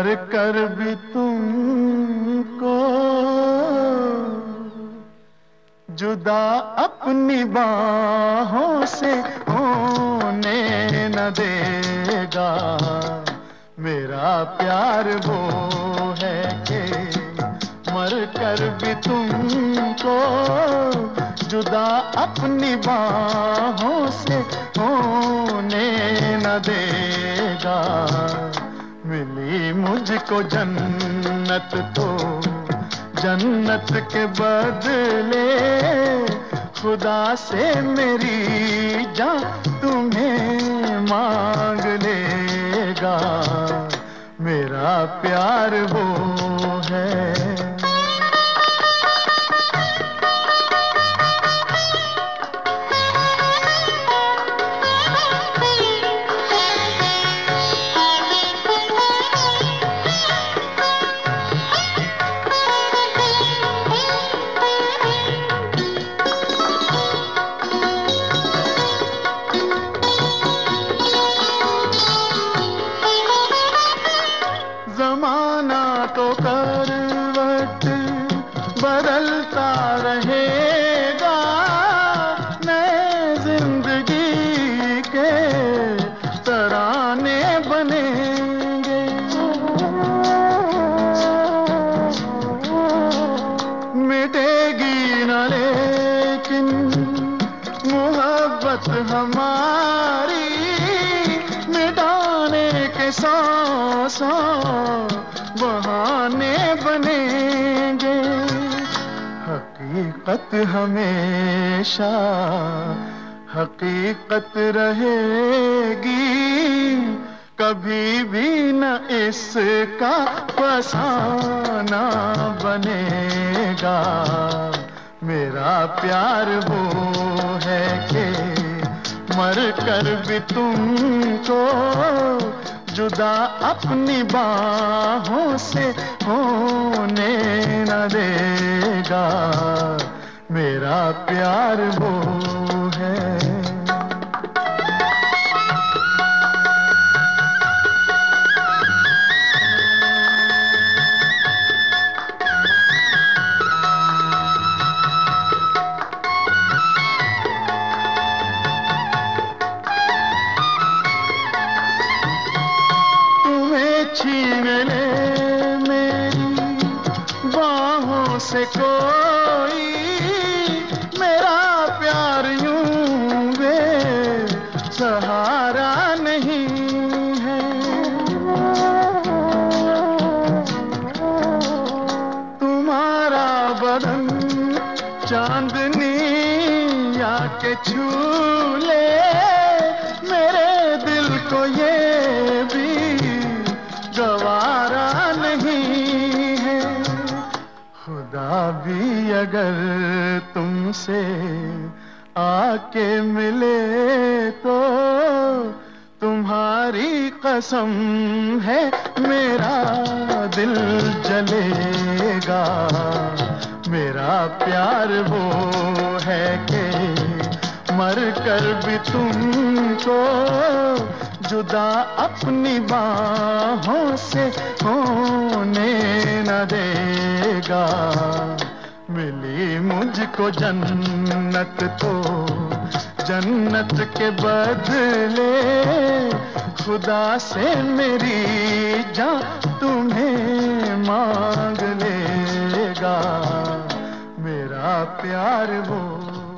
मर कर भी तुमको जुदा अपनी बाहों से होने न देगा। मेरा प्यार वो है कि मर कर भी तुमको जुदा अपनी बाहों से होने न देगा। मिली मुझको जन्नत तो जन्नत के बदले खुदा से मेरी जान तुम्हें मांग लेगा। मेरा प्यार वो है। ज़माना तो करवट बदलता रहेगा, नए जिंदगी के तराने बनेंगे। मिटेगी न लेकिन मोहब्बत हमारी, मिटाने के सौ बहाने बनेंगे। हकीकत हमेशा हकीकत रहेगी, कभी भी न इसका फसाना बनेगा। मेरा प्यार वो है कि मर कर भी तुमको जुदा अपनी बाहों से होने न देगा। मेरा प्यार वो है। छीन ले मेरी बाहों से कोई, मेरा प्यार यूं वे सहारा नहीं है। तुम्हारा बदन चांदनी आके छू ले, मेरे दिल को ये भी गवारा नहीं है। खुदा भी अगर तुमसे आके मिले तो तुम्हारी कसम है मेरा दिल जलेगा। मेरा प्यार वो है कि मर कर भी तुमको जुदा अपनी बाहों से होने न देगा। मिली मुझको जन्नत तो जन्नत के बदले खुदा से मेरी जान तुम्हें मांग लेगा। मेरा प्यार वो